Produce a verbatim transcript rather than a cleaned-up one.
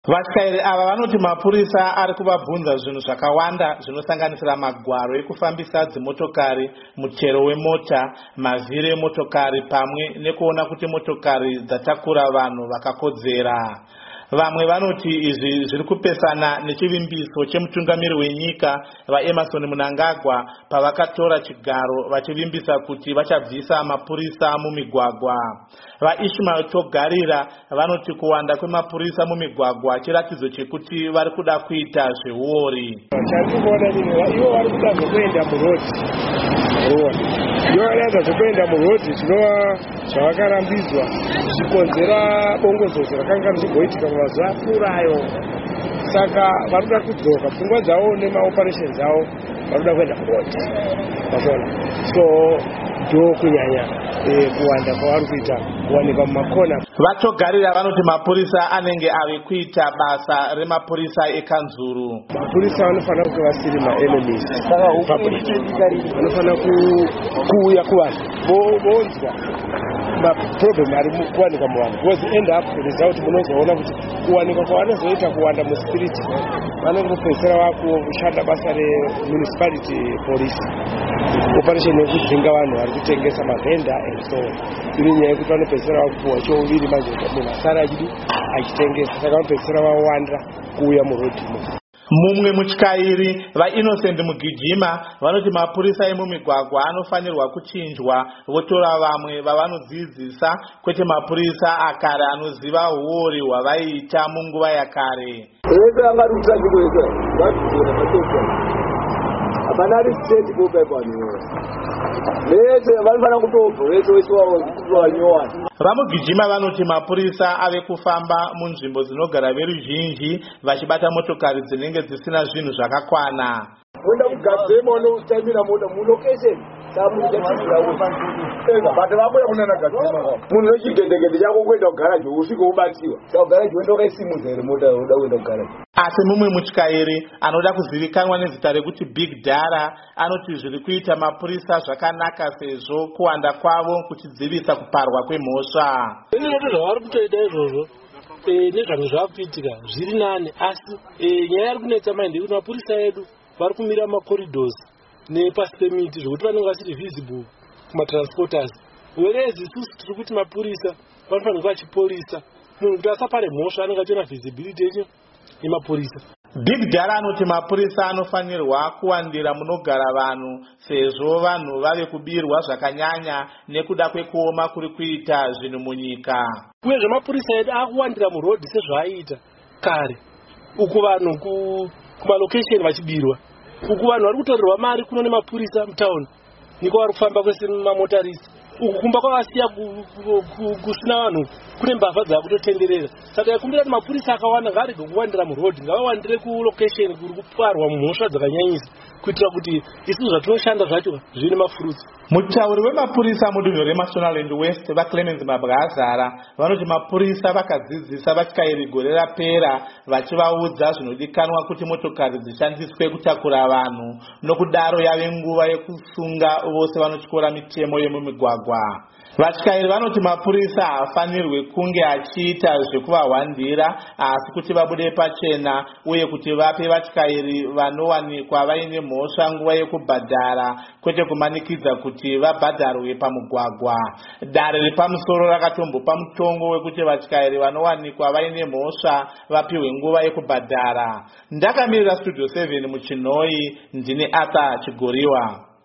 Vatyairi ava vanoti mapurisa ari kuvabvunza zvinhu zvakawanda zvinosanganisira magwaro ekufambisa dzimotokari, muchero wemota, mavhiri emotokari pamwe nekuona kuti motokari dzatakura vanhu vakakodzera. Vamwe vanoti izvi zviri kupesana nechivimbiso chemutungamiri wenyika vaEmmerson Mnangagwa pavakatora chigaro vachivimbisa kuti vachabvisa mapurisa mumigwagwa. VaIshmael Togarira vanoti kuwanda kwemapurisa mumigwagwa chiratidzo chekuti vari kuda kuita zvehuori. Ivo vari kuda zvokuenda murodhi. Ivo vanoda zvokuenda murodhi zvinova zvavakarambidzwa zvichikonzera bongozozo rakanga richigoitika mumazuva apfuurayo. Saka vari kuda kudzoka pfungwa dzavo nemaoperesheni dzavo vari kuda kuenda murodhi. So ndo kunyanya kuwanda kwavari kuita kuwanikwa mumakona. Vatogarira vanoti mapurisa anenge ave kuita basa remapurisa ekanzuru. Mapurisa vanofanira kuti vasiri maenemies. Vanofanira kuuya kuvanhu vonzwa maproblem ari kuwanikwa muvanhu. Because end up result munozoona kuti kuwanikwa kwavanozoita kuwanda muspiriti vanongopedzisira vakushanda basa remunicipality police. Operation yekudzinga vanhu vari kutengesa mavhenda and so on. Iri nyaya yekuti vanopedzisira vakupuwa chouviri manje munhu asara achidi achitengesa. Saka vanopedzisira vawanda kuuya murodhi. Mumwe mutyairi vaInnocent Mugijima vanoti mapurisa emumigwagwa anofanirwa kuchinjwa votora vamwe vavanodzidzisa kwete mapurisa akare anoziva huori hwavaiita munguva yakare. Vamugijima vanoti mapurisa ave kufamba munzvimbo dzinogara veruzhinji vachibata motokari dzinenge dzisina zvinhu zvakakwana. Munda kugadzema unotamira moda mulocation but vabuya kunana gadzema munhu wechigedegede chako kuenda kugaraji usvike ubatiwa saka garaji uenda ukaisimudza here mota uda kuenda kugaraji. Asi mumwe mutyairi anoda kuzivikanwa nezita rekuti Big Dara anoti zviri kuita mapurisa zvakanaka sezvo kuwanda kwavo kuchidzivisa kuparwa kwemhosva. Ndinoto zvavari kutoita izvozvo nezvamwe zvaakuitika zviri nani, asi nyaya iri kunetsa maindi kuti mapurisa edu vari kumira macorridors nepasi pemiti zvokuti vanenge vasiri visible kumatransporters. Whereas isusu tiri kuti mapurisa vanofanirwa vachiporisa munhu kuti asapare mhosva anenge achiona visibility yemapurisa. Big Dara anoti mapurisa anofanirwa kuwandira munogara vanhu sezvo vanhu vave kubirwa zvakanyanya nekuda kwekuoma kuri kuita zvinhu munyika. Uyezve mapurisa edu akuwandira murodhi sezvaaiita kare uku vanhu kumalocation vachibirwa, uku vanhu vari kutorerwa mari kuno nemapurisa mutauni niko vari kufamba kwese mamotarisi. Uku kumba kwavasiya kusina vanhu kune mbavha dzakutotenderera. Saka ikumbira kuti mapurisa akawanda ngaarege kuwandira murodhi, ngavawandire kulocation kuri kuparwa mumhosva dzakanyanyisa kuitira kuti isusu zvatinoshanda zvacho zvine mafurutsi. Mutauri wemapurisa mudunhu reMashonaland West vaClemens Mabwazara vanoti mapurisa vakadzidzisa vatyairi gore rapera vachivaudza zvinodikanwa kuti motokari dzishandiswe kutakura vanhu, nokudaro yave nguva yekusunga vose vanotyora mitemo yemumigwagwa. Vatyairi vanoti mapurisa haafanirwe kunge achiita zvekuvahwandira asi kuti vabude pachena uye kuti vape vatyairi vanowanikwa vaine mhosva nguva yekubhadhara kwete kumanikidza kuti vabhadharwe pamugwagwa. Dare repamusoro rakatombopa mutongo wekuti vatyairi vanowanikwa vaine mhosva vapiwe nguva yekubhadhara. Ndakamirira Studio seven muChinoi, ndine Arthur Chigoriwa.